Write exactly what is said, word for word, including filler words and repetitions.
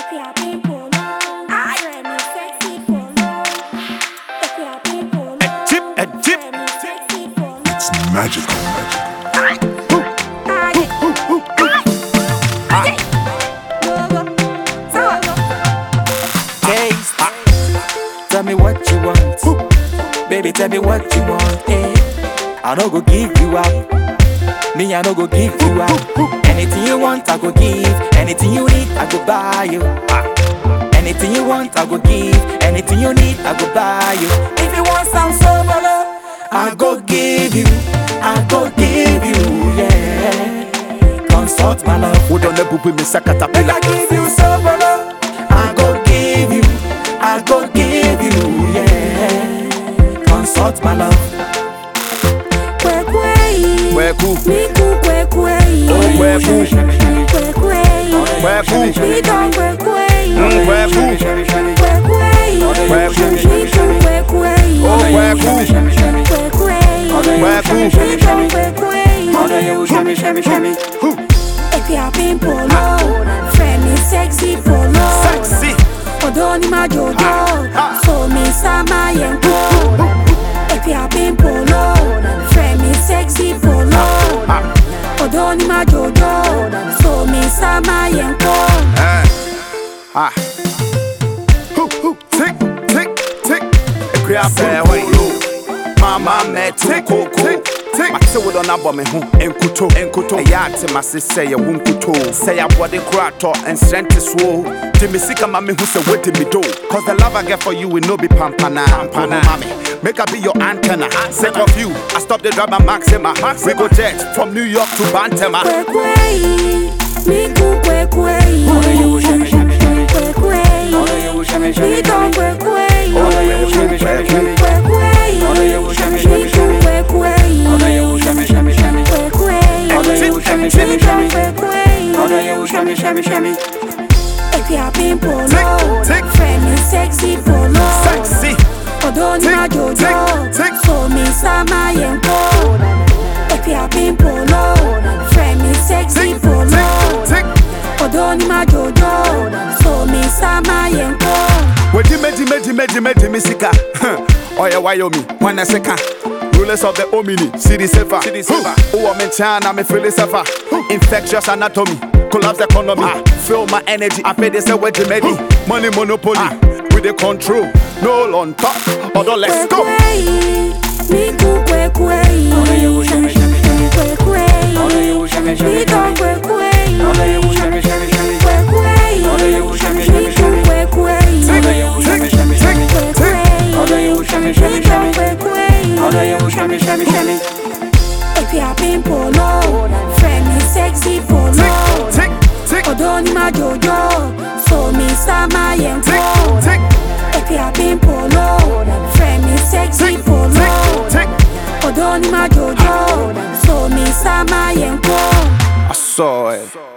It's magical. Taste. Tell me what you want, baby. Tell me what you want. Eh? I no go give you up. Me, I no go give you up. Anything you want, I go give. Anything you need, I go buy you. Anything you want, I go give. Anything you need, I go buy you. If you want some sobolo, I go give you. I go give you, yeah. Consult my love. Who don't let me miss a caterpillar? Make I give you sobolo. I go give you. I go give you, yeah. Consult my love. Kweku, Miku kwekwe, kweku, kwekwe, kweku, midon kwekwe, mm, kweku, kwekwe, kweku, miku kwekwe, oh kweku, kwekwe, kweku. midon kwekwe. If you have been polo, friend is sexy polo. Sexy. Odoni ma jojo, so me sama yenko. If you have been polo, friend is sexy polo. Odoni ma jojo, so me sama yenko. Eh. Ah. Hoo hoo. Tick tick tick. Ekria polo. Mama me tick tick tick. Mate wo don abo me ho enkuto enkuto. Eya ate mase say ye wonkuto. Say ya body crato and strength is wo. Jimmy sika mama who say what me do. Cause the love I get for you will no be pampana. Pampana mami. Make I be your antenna. Sick of you, I stop the drama maxima. We go jet from New York to Bantama. Kwekwe, miku kwekwe, kwekwe, midon kwekwe, kwekwe, miku kwekwe, kwekwe, midon kwekwe. If you have been polo, friend is sexy polo. Sexy. Odoni ma jojo, tick, tick. so me sama yenko. If you have been polo, friend me sexy polo. Tick. Odoni ma jojo, so me sama yenko. Wedi meji meji meji meji misika. Oya Wyoming, wanna seka. Rulers of the Omini, city safer. Oh, I'm in China, me feel it safer. Infectious anatomy, collapse economy. Feel my energy, I feel this wedi medi. Money monopoly, with the control. No on top, although let's go. Miku kwekwe, kwekwe, midon kwekwe, kwekwe, if you have been polo, friend is sexy polo. Odoni ma jojo, so me sama yenko. If you have been polo, friend is sexy polo. Tick. Odoni ma jojo, so me sama yenko. I saw it.